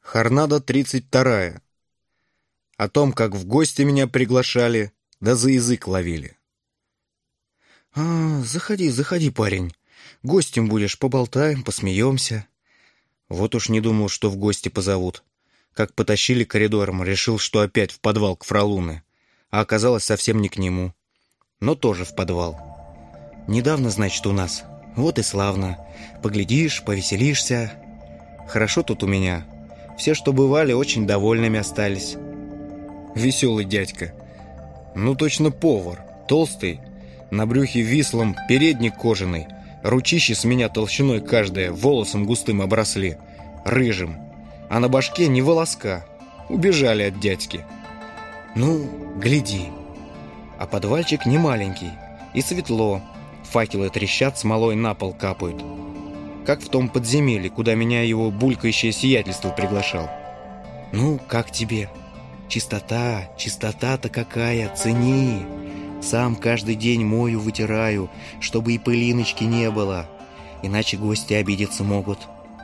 Хорнада 32. О том, как в гости меня приглашали, да за язык ловили. Заходи, заходи, парень. Гостем будешь, поболтаем, посмеемся. Вот уж не думал, что в гости позовут. Как потащили коридором, решил, что опять в подвал к фролуны, а оказалось совсем не к нему, но тоже в подвал. Недавно, значит, у нас. Вот и славно. Поглядишь, повеселишься. Хорошо тут у меня. Все, что бывали, очень довольными остались. Веселый дядька. Ну, точно повар. Толстый, на брюхе вислом, передник кожаный. Ручищи с меня толщиной каждая, волосом густым обросли, рыжим. А на башке ни волоска. Убежали от дядьки. Ну, гляди. А подвальчик не маленький. И светло. Факелы трещат, смолой на пол капают. Как в том подземелье, куда меня его булькающее сиятельство приглашал. Ну, как тебе? Чистота, чистота-то какая, цени. Сам каждый день мою, вытираю, чтобы и пылиночки не было. Иначе гости обидеться могут.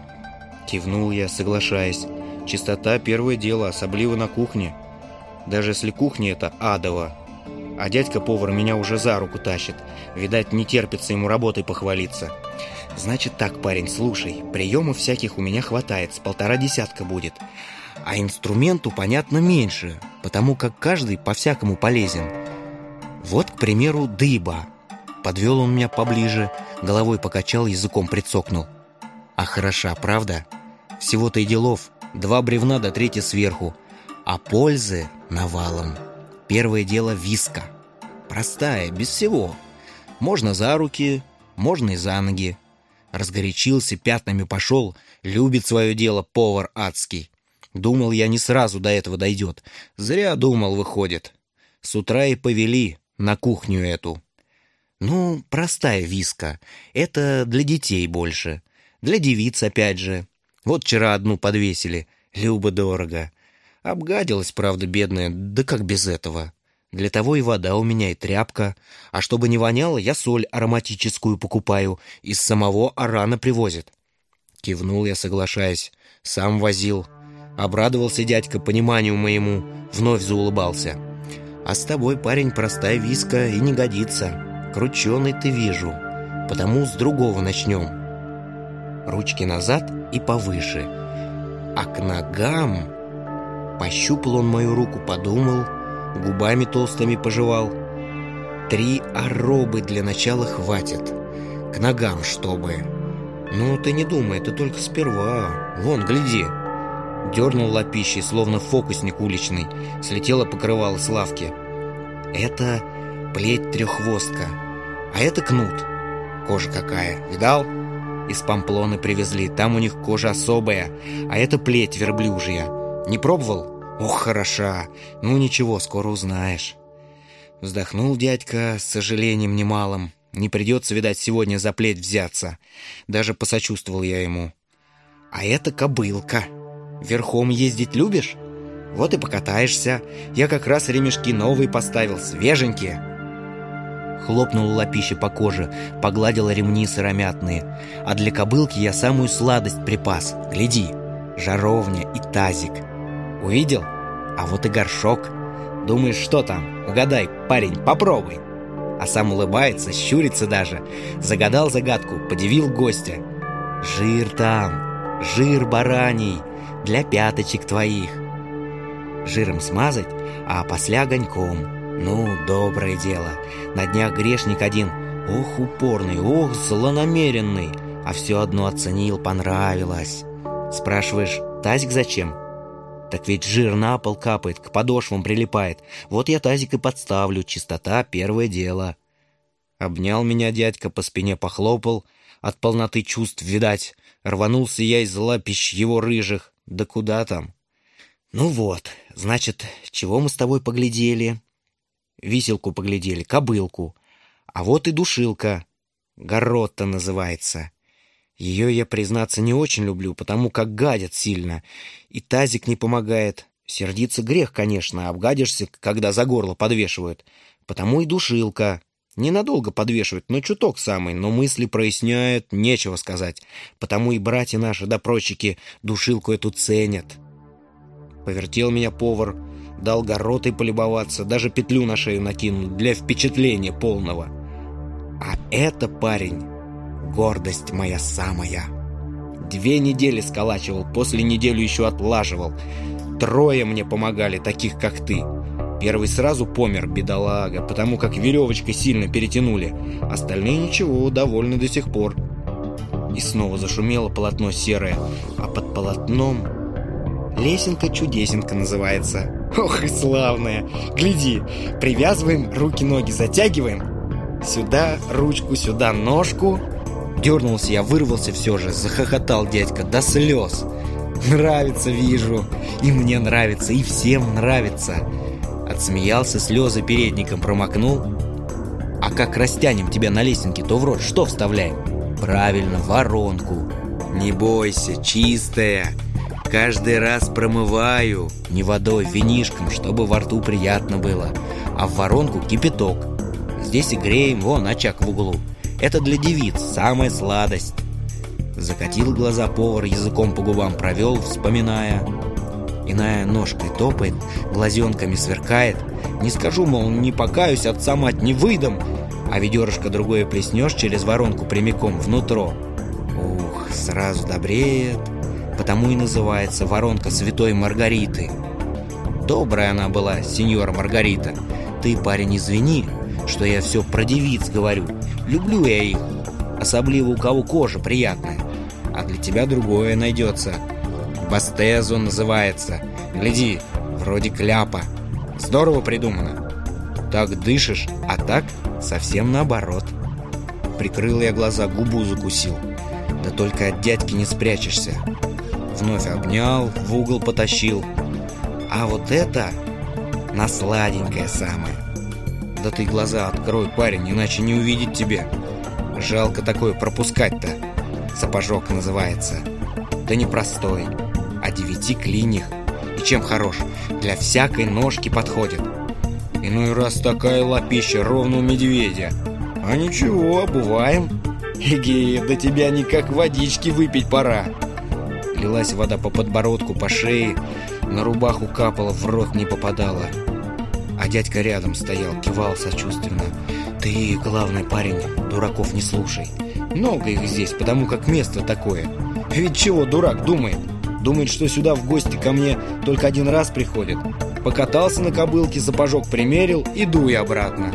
Кивнул я, соглашаясь. Чистота — первое дело, особливо на кухне. Даже если кухня это адово. А дядька-повар меня уже за руку тащит. Видать, не терпится ему работой похвалиться. Значит так, парень, слушай. Приемов всяких у меня хватает, с 1,5 будет. А инструменту, понятно, меньше, потому как каждый по-всякому полезен. Вот, к примеру, дыба. Подвел он меня поближе, головой покачал, языком прицокнул. А хороша, правда? Всего-то и делов. 2 бревна да 3 сверху. А пользы навалом. Первое дело — виска. Простая, без всего. Можно за руки, можно и за ноги. Разгорячился, пятнами пошел. Любит свое дело повар адский. Думал я, не сразу до этого дойдет. Зря думал, выходит. С утра и повели на кухню эту. Ну, простая виска. Это для детей больше. Для девиц опять же. Вот вчера одну подвесили. Любо-дорого. Обгадилась, правда, бедная, да как без этого. Для того и вода у меня, и тряпка. А чтобы не воняло, я соль ароматическую покупаю. Из самого Орана привозят. Кивнул я, соглашаясь. Сам возил. Обрадовался дядька пониманию моему. Вновь заулыбался. А с тобой, парень, простая виска и не годится. Крученый ты, вижу. Потому с другого начнем. Ручки назад и повыше. А к ногам... Пощупал он мою руку, подумал, губами толстыми пожевал. 3 аробы для начала хватит. К ногам, чтобы. Ну, ты не думай, это только сперва. Вон, гляди. Дернул лапищей, словно фокусник уличный. Слетело покрывало с лавки. Это плеть треххвостка. А это кнут. Кожа какая, видал? Из Памплоны привезли, там у них кожа особая. А это плеть верблюжья. Не пробовал? Ох, хороша. Ну ничего, скоро узнаешь. Вздохнул дядька с сожалением немалым. Не придется, видать, сегодня за плеть взяться. Даже посочувствовал я ему. А это кобылка. Верхом ездить любишь? Вот и покатаешься. Я как раз ремешки новые поставил, свеженькие. Хлопнул лапище по коже, погладил ремни сыромятные. А для кобылки я самую сладость припас. Гляди, жаровня и тазик. Увидел? А вот и горшок. Думаешь, что там? Угадай, парень, попробуй. А сам улыбается, щурится даже. Загадал загадку, подивил гостя. Жир там, жир бараний, для пяточек твоих. Жиром смазать, а после огоньком. Ну, доброе дело. На днях грешник один, ох, упорный, ох, злонамеренный. А все одно оценил, понравилось. Спрашиваешь, тазик зачем? Так ведь жир на пол капает, к подошвам прилипает. Вот я тазик и подставлю, чистота — первое дело. Обнял меня дядька, по спине похлопал. От полноты чувств, видать. Рванулся я из лапищ его рыжих. Да куда там? Ну вот, значит, чего мы с тобой поглядели? Виселку поглядели, кобылку. А вот и душилка. Горотта называется. Ее я, признаться, не очень люблю, потому как гадят сильно. И тазик не помогает. Сердиться грех, конечно, обгадишься, когда за горло подвешивают. Потому и душилка. Ненадолго подвешивают, но чуток самый, но мысли проясняет, нечего сказать. Потому и братья наши да прочики душилку эту ценят. Повертел меня повар, дал горотой полюбоваться, даже петлю на шею накинул для впечатления полного. А это, парень, гордость моя самая. 2 недели сколачивал, после неделю еще отлаживал. 3 мне помогали, таких как ты. Первый сразу помер, бедолага, потому как веревочкой сильно перетянули. Остальные ничего, довольны до сих пор. И снова зашумело полотно серое, а под полотном лесенка-чудесенка называется. Ох и славная! Гляди, привязываем, руки-ноги затягиваем. Сюда ручку, сюда ножку. Дернулся я, вырвался все же, захохотал дядька до слез. Нравится, вижу, и мне нравится, и всем нравится. Отсмеялся, слезы передником промокнул. А как растянем тебя на лесенке, то в рот что вставляем? Правильно, воронку. Не бойся, чистая. Каждый раз промываю. Не водой, винишком, чтобы во рту приятно было. А в воронку кипяток. Здесь и греем, вон очаг в углу. Это для девиц, самая сладость. Закатил глаза повар, языком по губам провел, вспоминая. Иная ножкой топает, глазенками сверкает. Не скажу, мол, не покаюсь, отца мать не выдам. А ведерышко другое плеснешь через воронку прямиком внутрь. Ух, сразу добреет. Потому и называется воронка Святой Маргариты. Добрая она была, сеньора Маргарита. Ты, парень, извини, что я все про девиц говорю. Люблю я их, особливо у кого кожа приятная. А для тебя другое найдется. Бастезо называется. Гляди, вроде кляпа. Здорово придумано. Так дышишь, а так совсем наоборот. Прикрыл я глаза, губу закусил. Да только от дядьки не спрячешься. Вновь обнял, в угол потащил. А вот это на сладенькое самое. Да ты глаза открой, парень, иначе не увидеть тебе. Жалко такое пропускать-то. Сапожок называется. Да не простой, а 9 клиньях. И чем хорош? Для всякой ножки подходит. Иной раз такая лапища, ровно у медведя. А ничего, бываем. Эге, до тебя никак водички выпить пора. Лилась вода по подбородку, по шее. На рубаху капала, в рот не попадала. А дядька рядом стоял, кивал сочувственно. Ты, главный парень, дураков не слушай. Много их здесь, потому как место такое. Ведь чего дурак думает? Думает, что сюда в гости ко мне только 1 раз приходит. Покатался на кобылке, сапожок примерил, иду и обратно.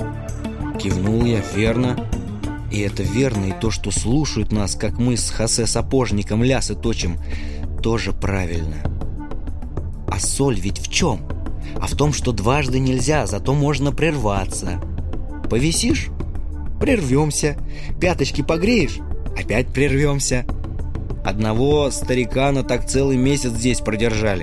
Кивнул я, верно. И это верно, и то, что слушают нас, как мы с Хосе Сапожником лясы точим, тоже правильно. А соль ведь в чем? А в том, что дважды нельзя, зато можно прерваться. Повисишь? Прервемся. Пяточки погреешь? Опять прервемся. Одного старикана так целый месяц здесь продержали.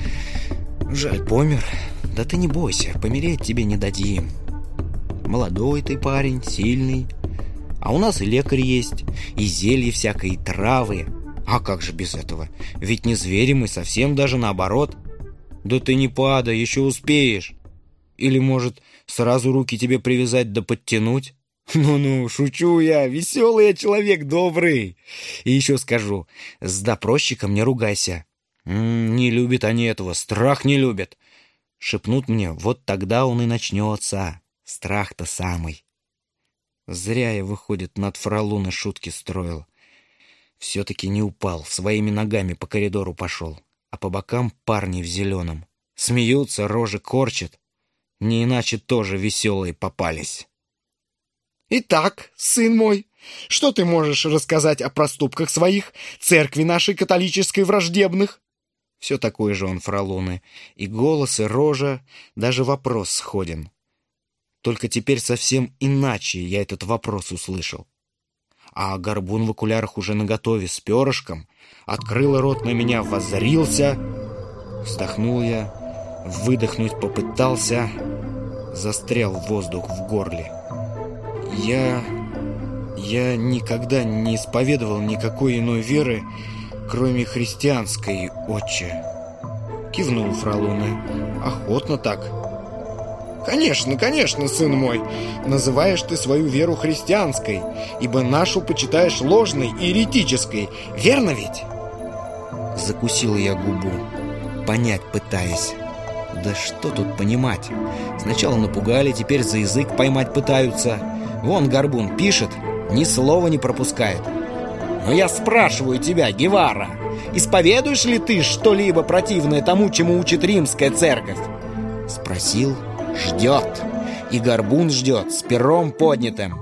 Жаль, помер. Да ты не бойся, помереть тебе не дадим. Молодой ты парень, сильный. А у нас и лекарь есть, и зелье всякое, и травы. А как же без этого? Ведь не звери мы, совсем даже наоборот. Да ты не падай, еще успеешь. Или, может, сразу руки тебе привязать да подтянуть? Ну-ну, шучу я, веселый я человек, добрый. И еще скажу, с допросчиком не ругайся. Не любят они этого, страх не любят. Шепнут мне, вот тогда он и начнется. Страх-то самый. Зря я, выходит, над фролуна шутки строил. Все-таки не упал, своими ногами по коридору пошел. А по бокам парни в зеленом. Смеются, рожи корчат. Не иначе тоже веселые попались. Итак, сын мой, что ты можешь рассказать о проступках своих, церкви нашей католической враждебных? Все такой же он фролуны. И голос, и рожа, даже вопрос сходен. Только теперь совсем иначе я этот вопрос услышал. А горбун в окулярах уже наготове с перышком. Открыл рот, на меня воззрился. Вздохнул я, выдохнуть попытался. Застрял воздух в горле. Я никогда не исповедовал никакой иной веры, кроме христианской, отче. Кивнул фролуны. Охотно так. Конечно, конечно, сын мой, называешь ты свою веру христианской, ибо нашу почитаешь ложной и еретической, верно ведь? Закусил я губу. понять пытаясь. Да что тут понимать? Сначала напугали, теперь за язык поймать пытаются. Вон Горбун пишет, ни слова не пропускает. Но я спрашиваю тебя, Гевара, исповедуешь ли ты что-либо противное тому, чему учит римская церковь? Спросил, ждет. И Горбун ждет с пером поднятым.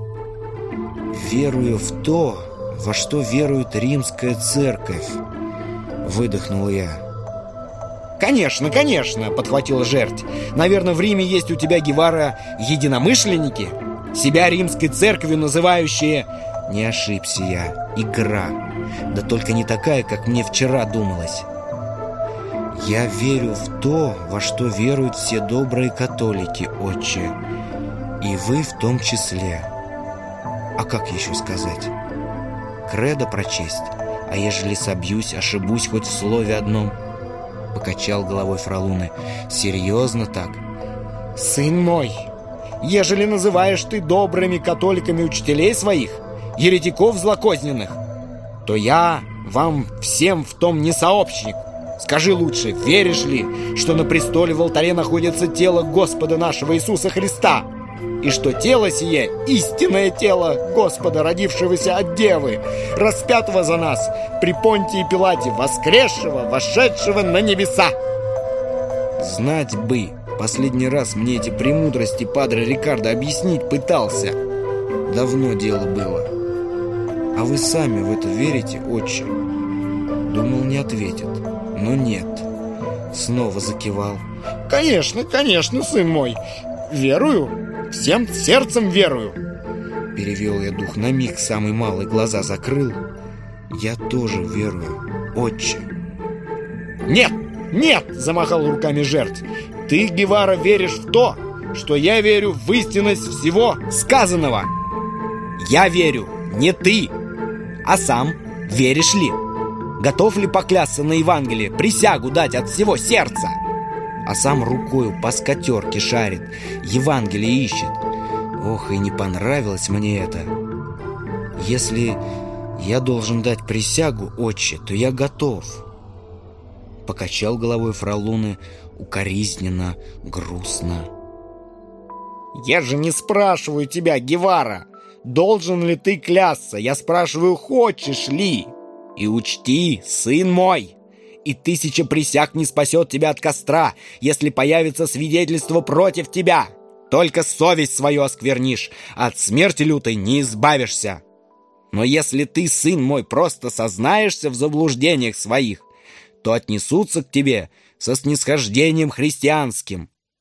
Верую в то, во что верует римская церковь, выдохнул я. «Конечно, конечно!» — подхватила жерть. «Наверное, в Риме есть у тебя, Гевара, единомышленники? Себя римской церковью называющие...» Не ошибся я. Игра. Да только не такая, как мне вчера думалось. Я верю в то, во что веруют все добрые католики, отче. И вы в том числе. А как еще сказать? Кредо прочесть? А ежели собьюсь, ошибусь хоть в слове одном? Покачал головой фролуны. Серьезно так? «Сын мой, ежели называешь ты добрыми католиками учителей своих, еретиков злокозненных, то я вам всем в том не сообщник. Скажи лучше, веришь ли, что на престоле в алтаре находится тело Господа нашего Иисуса Христа, и что тело сие — истинное тело Господа, родившегося от Девы, распятого за нас при Понтии Пилате, воскресшего, вошедшего на небеса?» Знать бы, последний раз мне эти премудрости падре Рикардо объяснить пытался. Давно дело было. А вы сами в это верите, отче? Думал, не ответит, но нет. Снова закивал. «Конечно, конечно, сын мой, верую, всем сердцем верую». Перевел я дух, на миг самый малый глаза закрыл. Я тоже верую, отче. «Нет, нет!» — замахал руками жертв. «Ты, Гевара, веришь в то, что я верю в истинность всего сказанного. Я верю, не ты, а сам веришь ли? Готов ли поклясться на Евангелии, присягу дать от всего сердца?» А сам рукою по скатерке шарит, Евангелие ищет. Ох, и не понравилось мне это. Если я должен дать присягу, отче, то я готов. Покачал головой фролуны укоризненно, грустно. «Я же не спрашиваю тебя, Гевара, должен ли ты клясться, я спрашиваю, хочешь ли? И учти, сын мой, и 1000 присяг не спасет тебя от костра, если появится свидетельство против тебя. Только совесть свою осквернишь, от смерти лютой не избавишься. Но если ты, сын мой, просто сознаешься в заблуждениях своих, то отнесутся к тебе со снисхождением христианским.